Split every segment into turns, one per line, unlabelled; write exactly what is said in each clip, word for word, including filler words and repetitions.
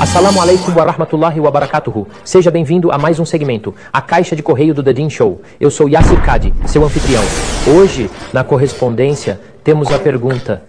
Assalamu alaikum wa rahmatullahi wa barakatuhu. Seja bem-vindo a mais um segmento, a caixa de correio do The Deen Show. Eu sou Yassir Kadi, seu anfitrião. Hoje, na correspondência, temos a pergunta: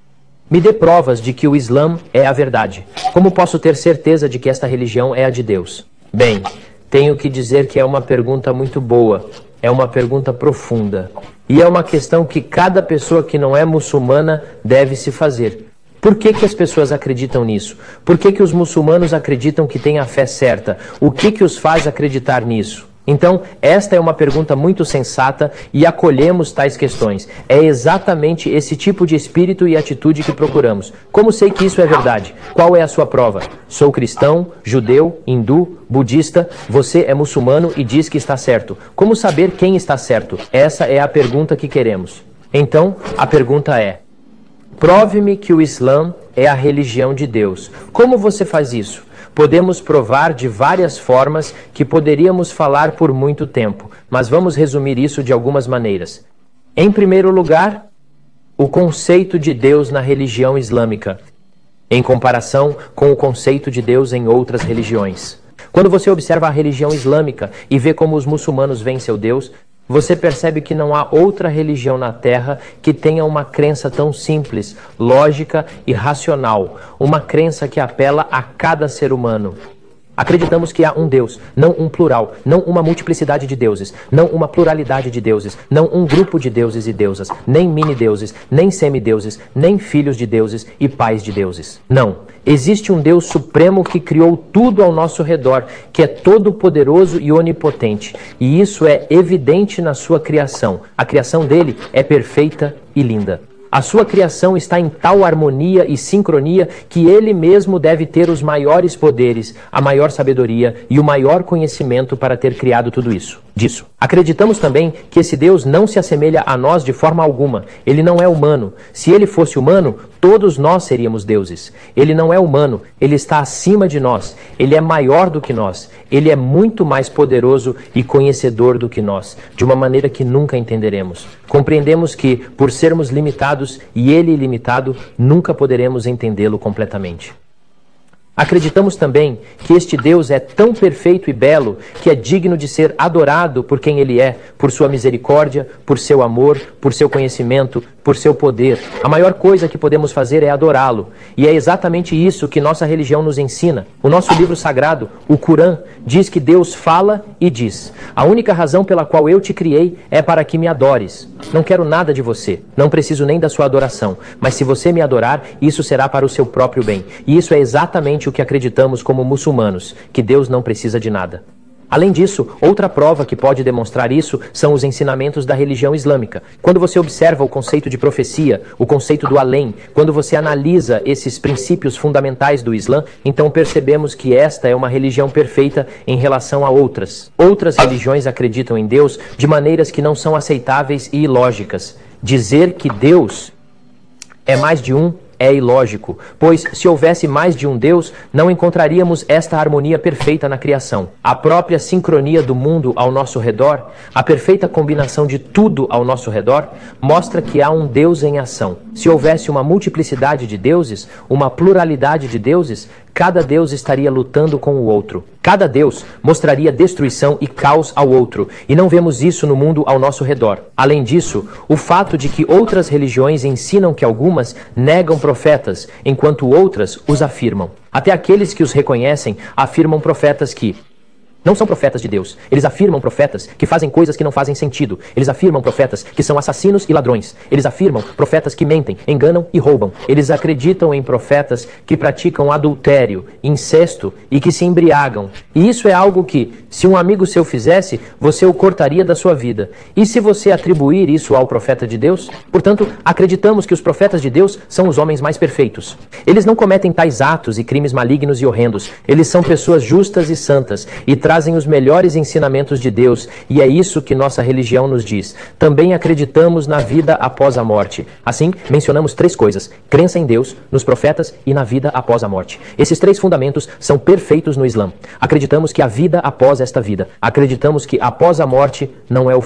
me dê provas de que o Islã é a verdade. Como posso ter certeza de que esta religião é a de Deus? Bem, tenho que dizer que é uma pergunta muito boa. É uma pergunta profunda. E é uma questão que cada pessoa que não é muçulmana deve se fazer. Por que que as pessoas acreditam nisso? Por que que os muçulmanos acreditam que têm a fé certa? O que que os faz acreditar nisso? Então, esta é uma pergunta muito sensata e acolhemos tais questões. É exatamente esse tipo de espírito e atitude que procuramos. Como sei que isso é verdade? Qual é a sua prova? Sou cristão, judeu, hindu, budista, você é muçulmano e diz que está certo. Como saber quem está certo? Essa é a pergunta que queremos. Então, a pergunta é: prove-me que o Islã é a religião de Deus. Como você faz isso? Podemos provar de várias formas que poderíamos falar por muito tempo, mas vamos resumir isso de algumas maneiras. Em primeiro lugar, o conceito de Deus na religião islâmica, em comparação com o conceito de Deus em outras religiões. Quando você observa a religião islâmica e vê como os muçulmanos veem seu Deus, você percebe que não há outra religião na Terra que tenha uma crença tão simples, lógica e racional. Uma crença que apela a cada ser humano. Acreditamos que há um Deus, não um plural, não uma multiplicidade de deuses, não uma pluralidade de deuses, não um grupo de deuses e deusas, nem mini-deuses, nem semideuses, nem filhos de deuses e pais de deuses. Não. Existe um Deus supremo que criou tudo ao nosso redor, que é todo-poderoso e onipotente. E isso é evidente na sua criação. A criação dele é perfeita e linda. A sua criação está em tal harmonia e sincronia que ele mesmo deve ter os maiores poderes, a maior sabedoria e o maior conhecimento para ter criado tudo isso. Disso. Acreditamos também que esse Deus não se assemelha a nós de forma alguma. Ele não é humano. Se ele fosse humano, todos nós seríamos deuses. Ele não é humano. Ele está acima de nós. Ele é maior do que nós. Ele é muito mais poderoso e conhecedor do que nós, de uma maneira que nunca entenderemos. Compreendemos que, por sermos limitados e ele ilimitado, nunca poderemos entendê-lo completamente. Acreditamos também que este Deus é tão perfeito e belo que é digno de ser adorado por quem ele é, por sua misericórdia, por seu amor, por seu conhecimento, por seu poder. A maior coisa que podemos fazer é adorá-lo. E é exatamente isso que nossa religião nos ensina. O nosso livro sagrado, o Corão, diz que Deus fala e diz: a única razão pela qual eu te criei é para que me adores. Não quero nada de você, não preciso nem da sua adoração, mas se você me adorar, isso será para o seu próprio bem. E isso é exatamente o que acreditamos como muçulmanos, que Deus não precisa de nada. Além disso, outra prova que pode demonstrar isso são os ensinamentos da religião islâmica. Quando você observa o conceito de profecia, o conceito do além, quando você analisa esses princípios fundamentais do Islã, então percebemos que esta é uma religião perfeita em relação a outras. Outras religiões acreditam em Deus de maneiras que não são aceitáveis e ilógicas. Dizer que Deus é mais de um é ilógico, pois se houvesse mais de um Deus, não encontraríamos esta harmonia perfeita na criação. A própria sincronia do mundo ao nosso redor, a perfeita combinação de tudo ao nosso redor, mostra que há um Deus em ação. Se houvesse uma multiplicidade de deuses, uma pluralidade de deuses, cada Deus estaria lutando com o outro. Cada Deus mostraria destruição e caos ao outro, e não vemos isso no mundo ao nosso redor. Além disso, o fato de que outras religiões ensinam que algumas negam profetas, enquanto outras os afirmam. Até aqueles que os reconhecem afirmam profetas que não são profetas de Deus. Eles afirmam profetas que fazem coisas que não fazem sentido. Eles afirmam profetas que são assassinos e ladrões. Eles afirmam profetas que mentem, enganam e roubam. Eles acreditam em profetas que praticam adultério, incesto e que se embriagam. E isso é algo que, se um amigo seu fizesse, você o cortaria da sua vida. E se você atribuir isso ao profeta de Deus? Portanto, acreditamos que os profetas de Deus são os homens mais perfeitos. Eles não cometem tais atos e crimes malignos e horrendos. Eles são pessoas justas e santas e trazem trazem os melhores ensinamentos de Deus, e é isso que nossa religião nos diz. Também acreditamos na vida após a morte. Assim, mencionamos três coisas: crença em Deus, nos profetas e na vida após a morte. Esses três fundamentos são perfeitos no Islã. Acreditamos que há vida após esta vida. Acreditamos que após a morte não é o fim.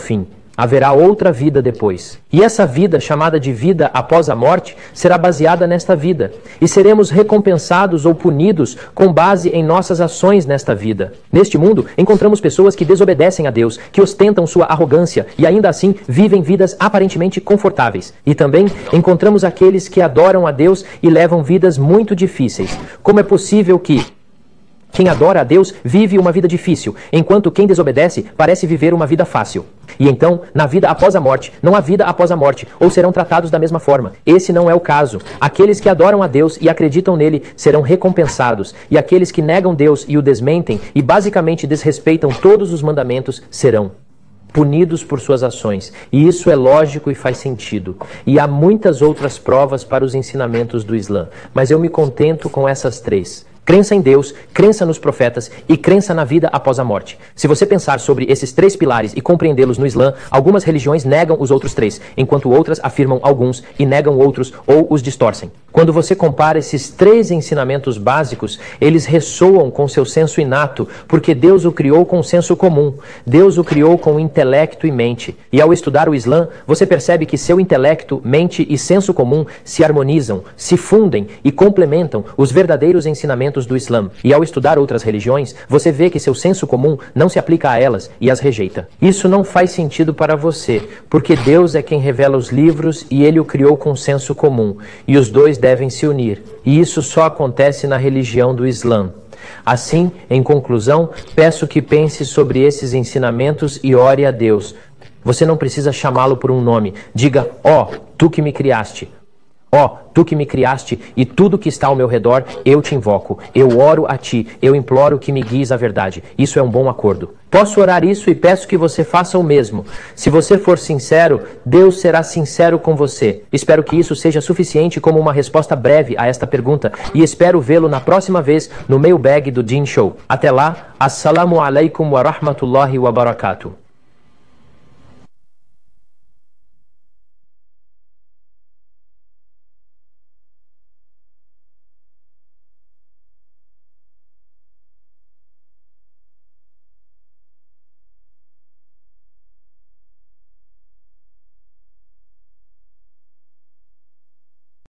Haverá outra vida depois. E essa vida, chamada de vida após a morte, será baseada nesta vida. E seremos recompensados ou punidos com base em nossas ações nesta vida. Neste mundo, encontramos pessoas que desobedecem a Deus, que ostentam sua arrogância e ainda assim vivem vidas aparentemente confortáveis. E também encontramos aqueles que adoram a Deus e levam vidas muito difíceis. Como é possível que quem adora a Deus vive uma vida difícil, enquanto quem desobedece parece viver uma vida fácil? E então, na vida após a morte, não há vida após a morte, ou serão tratados da mesma forma. Esse não é o caso. Aqueles que adoram a Deus e acreditam nele serão recompensados, e aqueles que negam Deus e o desmentem e basicamente desrespeitam todos os mandamentos serão punidos por suas ações. E isso é lógico e faz sentido. E há muitas outras provas para os ensinamentos do Islã, mas eu me contento com essas três. Crença em Deus, crença nos profetas e crença na vida após a morte. Se você pensar sobre esses três pilares e compreendê-los no Islã, algumas religiões negam os outros três, enquanto outras afirmam alguns e negam outros ou os distorcem. Quando você compara esses três ensinamentos básicos, eles ressoam com seu senso inato, porque Deus o criou com senso comum. Deus o criou com intelecto e mente. E ao estudar o Islã, você percebe que seu intelecto, mente e senso comum se harmonizam, se fundem e complementam os verdadeiros ensinamentos do Islã. E ao estudar outras religiões, você vê que seu senso comum não se aplica a elas e as rejeita. Isso não faz sentido para você, porque Deus é quem revela os livros e ele o criou com senso comum. E os dois devem se unir. E isso só acontece na religião do Islã. Assim, em conclusão, peço que pense sobre esses ensinamentos e ore a Deus. Você não precisa chamá-lo por um nome. Diga, ó, oh, tu que me criaste. Ó, oh, tu que me criaste e tudo que está ao meu redor, eu te invoco. Eu oro a ti, eu imploro que me guies à verdade. Isso é um bom acordo. Posso orar isso e peço que você faça o mesmo. Se você for sincero, Deus será sincero com você. Espero que isso seja suficiente como uma resposta breve a esta pergunta e espero vê-lo na próxima vez no Mailbag do Deen Show. Até lá, assalamu alaikum wa rahmatullahi wa barakatuh.